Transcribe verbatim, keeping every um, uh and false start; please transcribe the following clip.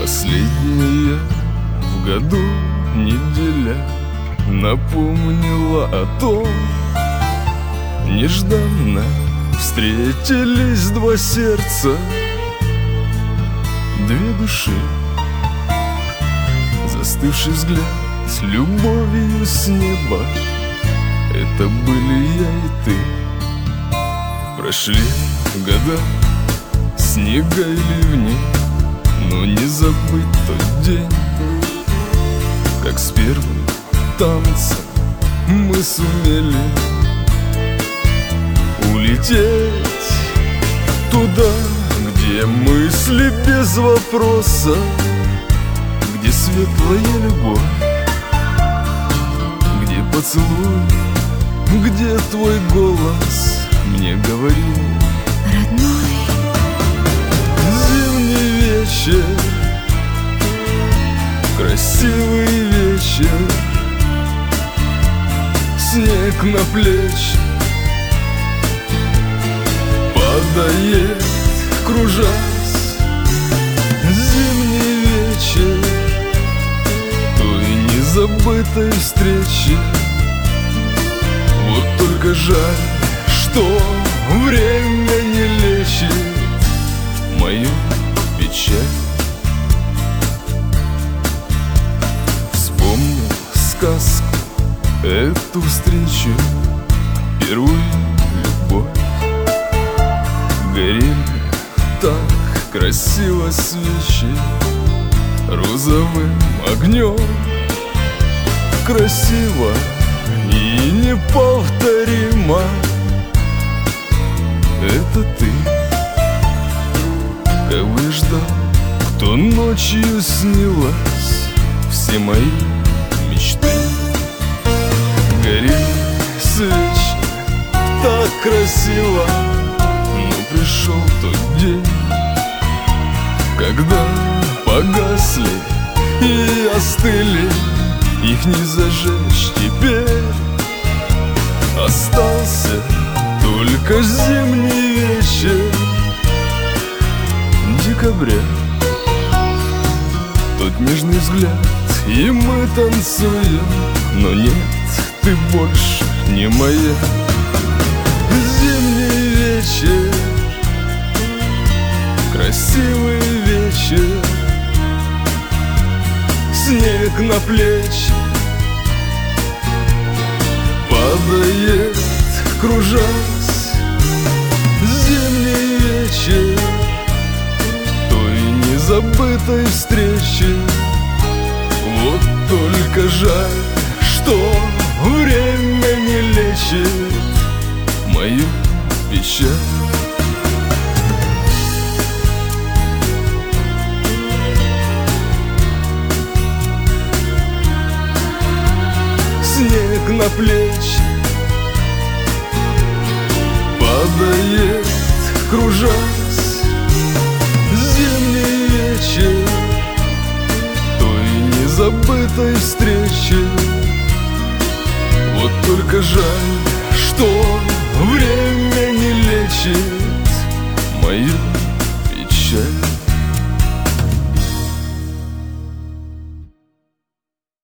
Последняя в году неделя напомнила о том. Нежданно встретились два сердца, две души. Застывший взгляд с любовью с неба, это были я и ты. Прошли года, снега и ливни, но не забыть тот день, как с первым танцем мы сумели улететь туда, где мысли без вопроса, где светлая любовь, где поцелуй, где твой голос мне говорил: родной. Зимний вечер, красивый вечер, снег на плечи падает, кружась. Зимний вечер той незабытой встречи. Вот только жаль, что время не лечит мою печаль. Вспомнил сказку, эту встречу, первую любовь. Горели так красиво свечи розовым огнем. Красиво и неповторимо. Это ты, кого я ждал, кто ночью снилась, все мои мечты. Горели свечи так красиво, но пришел тот день, когда погасли и остыли, их не зажечь теперь. Остался только зимний вечер декабря. Тот нежный взгляд, и мы танцуем, но нет, ты больше не моя. Зимний вечер, красивый вечер, снег на плечи падает, кружась. Зимний вечер той незабытой встречи. Вот только жаль, что время не лечит мою печаль. Снег на плечи падает, кружась. Зимний вечер той незабытой встречи. Вот только жаль, что время